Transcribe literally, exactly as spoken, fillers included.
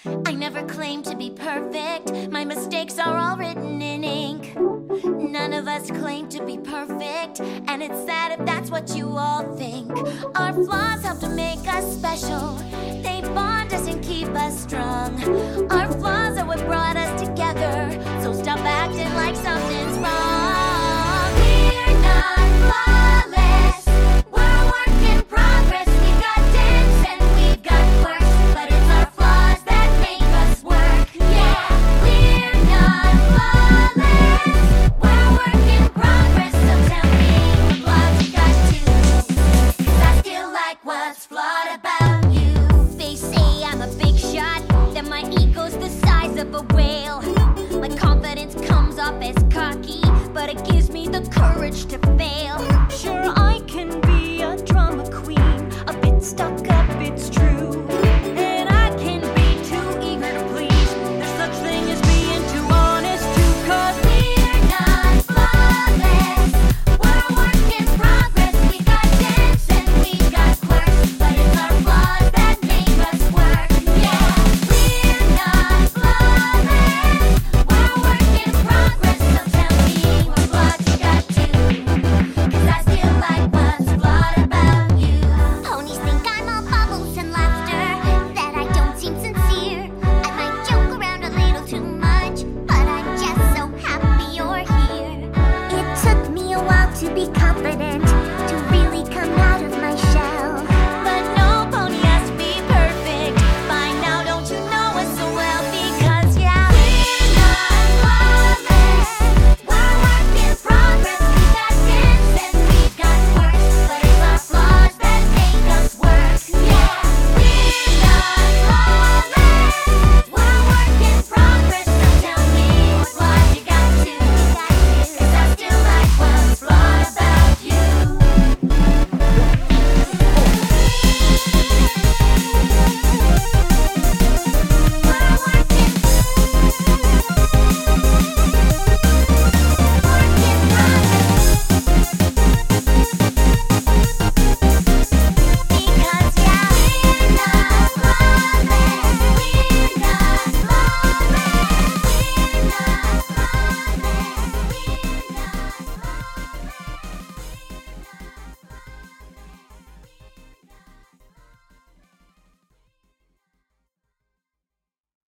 I never claimed to be perfect. My mistakes are all written in ink. None of us claim to be perfect, and it's sad if that's what you all think. Our flaws help to make us special. They bond us and keep us strong. Our flaws are what brought us together, so stop acting like something's wrong. We're not flawless. We're a work in progress. We've got dents and we've got quirks, but it's our flaws that make us work. Yeah, we're not flawless. We're a work in progress, so tell me what flaws you got too, 'cause I still like what's flawed about you. They say I'm a big shot, that my ego's the size of a whale. My confidence comes off as cocky, but it gives me the courage to fail.